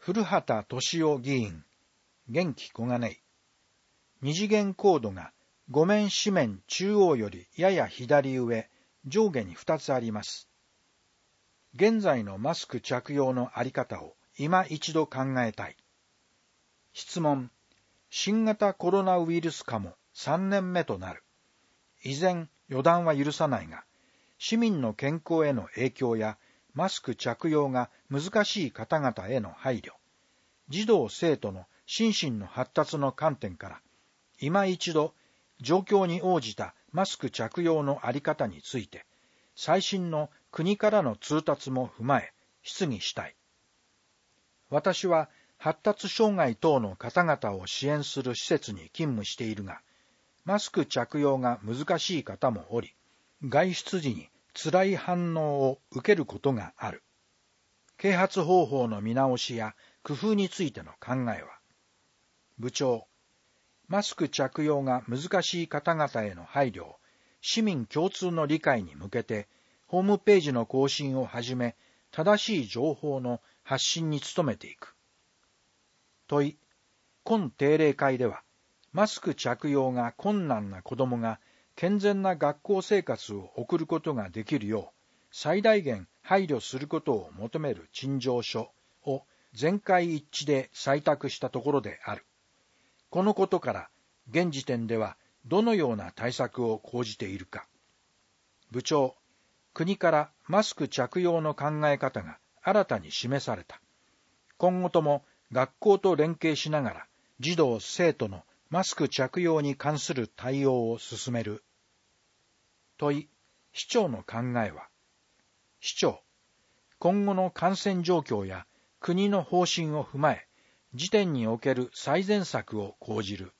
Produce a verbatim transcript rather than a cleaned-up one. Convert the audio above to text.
古畑敏夫議員、元気小金井。二次元コードが五面四面中央よりやや左上、上下に二つあります。現在のマスク着用のあり方を今一度考えたい。質問。新型コロナウイルス化もさんねんめとなる。依然予断は許さないが、市民の健康への影響やマスク着用が難しい方々への配慮、児童生徒の心身の発達の観点から、今一度状況に応じたマスク着用のあり方について、最新の国からの通達も踏まえ、質疑したい。私は発達障害等の方々を支援する施設に勤務しているが、マスク着用が難しい方もおり、外出時に辛い反応を受けることがある。啓発方法の見直しや工夫についての考えは。部長、マスク着用が難しい方々への配慮を市民共通の理解に向けて、ホームページの更新をはじめ、正しい情報の発信に努めていく。問い、今定例会では、マスク着用が困難な子どもが健全な学校生活を送ることができるよう、最大限配慮することを求める陳情書を全会一致で採択したところである。このことから、現時点ではどのような対策を講じているか。部長、国からマスク着用の考え方が新たに示された。今後とも学校と連携しながら、児童生徒のマスク着用に関する対応を進める。問い、市長の考えは。市長、今後の感染状況や国の方針を踏まえ、時点における最善策を講じる。